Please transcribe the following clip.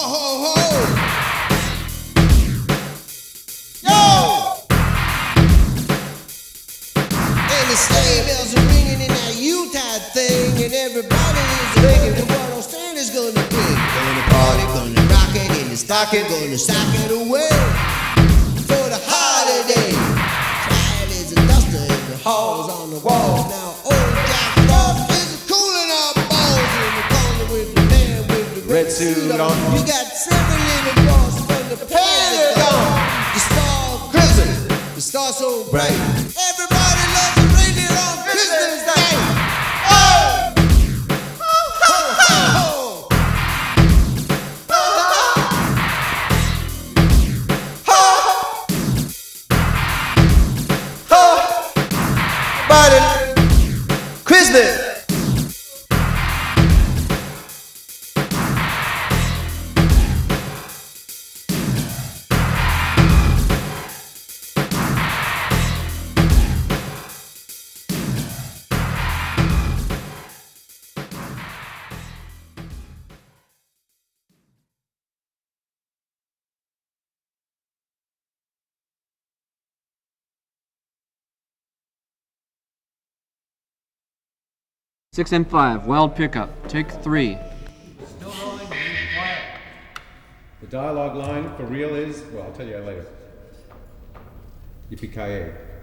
ho, ho! Yo! And the sleigh bells are ringing in that Utah thing, and everybody is thinking of what Australia's gonna be. Gonna party, gonna rock it in the stocking, gonna sock it away for the holiday. Child is a duster in the halls on the walls. Now old Jack Frost is cooling our balls in the corner with the man with the red suit on. You got 7 little girls from the Pentagon. The star of Christmas, the star so bright. Everybody loves the reindeer on Christmas Day. Oh! Ho, ho, ho! Christmas! Six and 5, wild pickup, take 3. The dialogue line for real is, well, I'll tell you later. Yippee-ki-yay.